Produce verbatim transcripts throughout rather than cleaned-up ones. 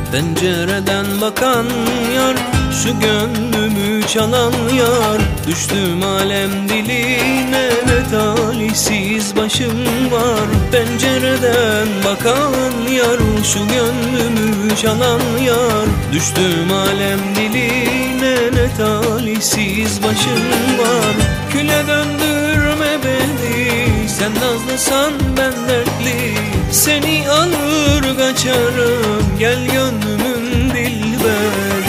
Pencereden bakan yar, şu gönlümü çalan yar. Düştüm alem diline, ne talihsiz başım var. Pencereden bakan yar, şu gönlümü çalan yar. Düştüm alem diline, ne talihsiz başım var. Küle döndürme beni, sen nazlısan ben dertli. Seni alır kaçarım, gel gönlümün dilber.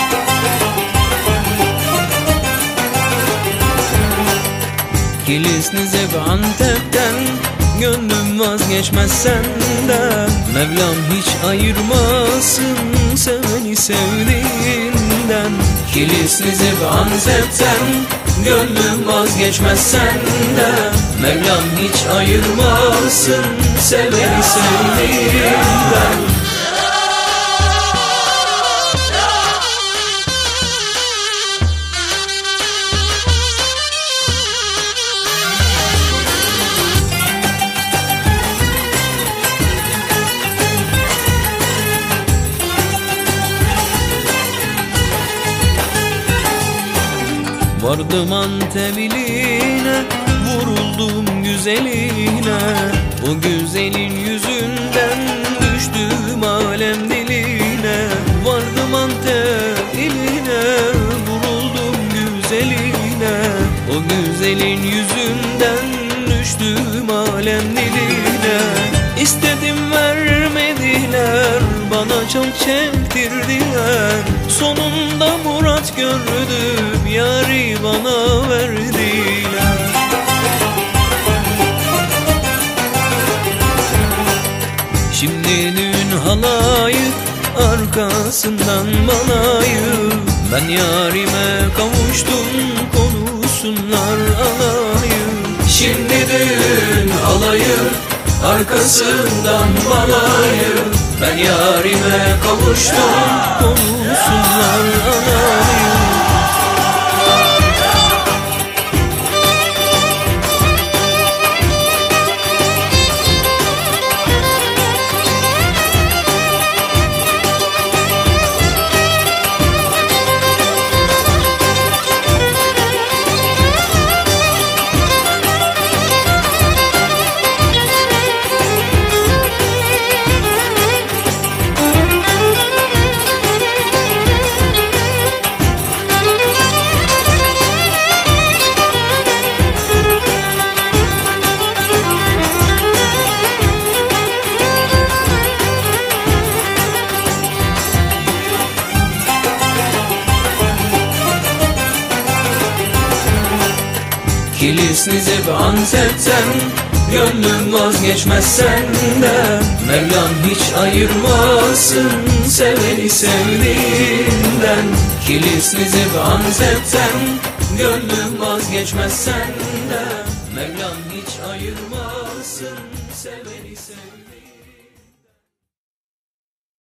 Kilisli Zeb Antep'ten, gönlüm vazgeçmez senden. Mevlam hiç ayırmasın seveni sevdiğinden. Kilisli Zeb Antep'ten, gönlüm vazgeçmez senden. Mevlam hiç ayırmasın seveni sevdiğinden. Vardım Antep'iline, vuruldum güzeline. O güzelin yüzünden düştüm alem diline. Vardım Antep'iline, vuruldum güzeline. O güzelin yüzünden düştüm alem diline. İstedim vermediler, bana çok çektirdiler. Sonunda murat gördüm, yari bana verdiler. Şimdi düğün halayı, arkasından balayı. Ben yarime kavuştum, konuşsunlar alayı. Şimdi düğün halayı, arkasından balayı. Ben yarime kavuştum, konuşsunlar alayı. Kilisli Zeb Antep'ten, gönlüm vazgeçmez senden. Mevlam hiç ayırmasın seveni sevdiğinden. Kilisli Zeb Antep'ten, gönlüm vazgeçmez senden. Mevlam hiç ayırmasın seveni sevdiğinden.